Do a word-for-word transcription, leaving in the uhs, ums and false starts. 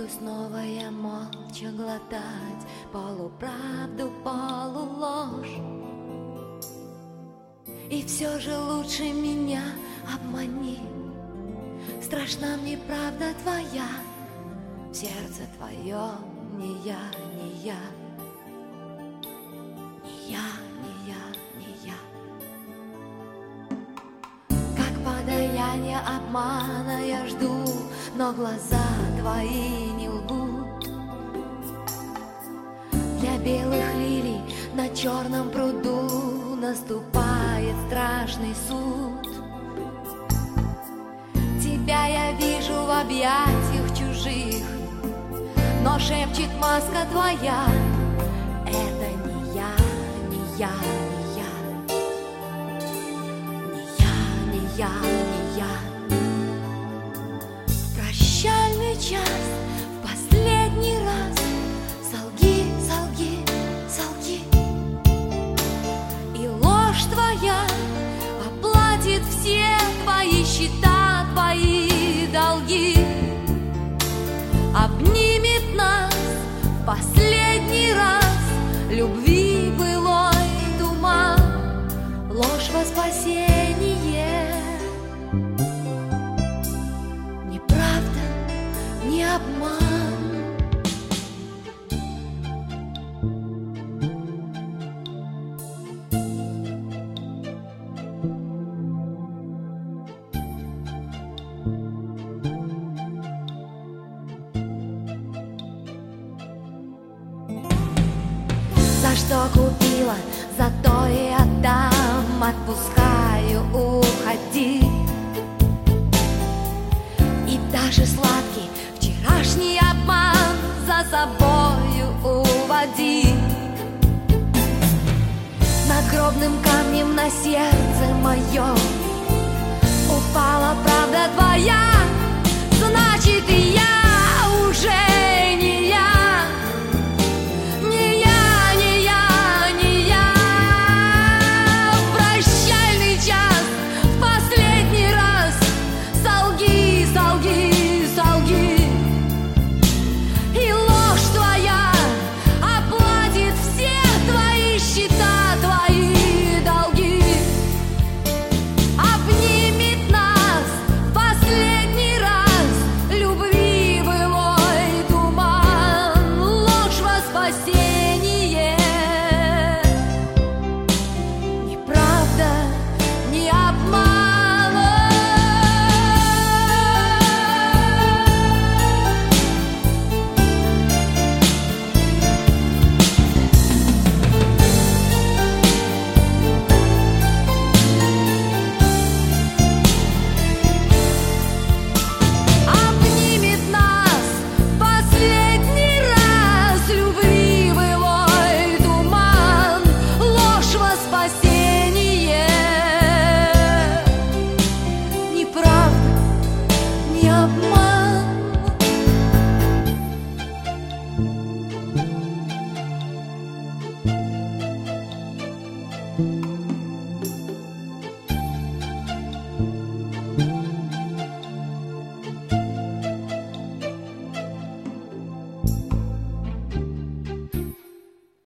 Буду снова я молча глотать полуправду, полуложь. И все же лучше меня обмани. Страшна мне правда твоя, в сердце твоем не я, не я, не я, не я, не я. Как подаяние обмана я жду, но глаза твои не лгут. Для белых лилий на черном пруду наступает страшный суд. Тебя я вижу в объятиях чужих, но шепчет маска твоя: это не я, не я, не я, не я, не я, не я. Прощальный час, в последний раз солги, солги, солги, и ложь твоя оплатит все твои счета, твои долги. Обнимет нас в последний раз любви былой туман, ложь во спасение. Ни правда, ни обман. За что купила, за то и отдам, отпускаю, уходи. И даже сладкий вчерашний обман за собою уводи. Надгробным камнем на сердце моем упала правда твоя.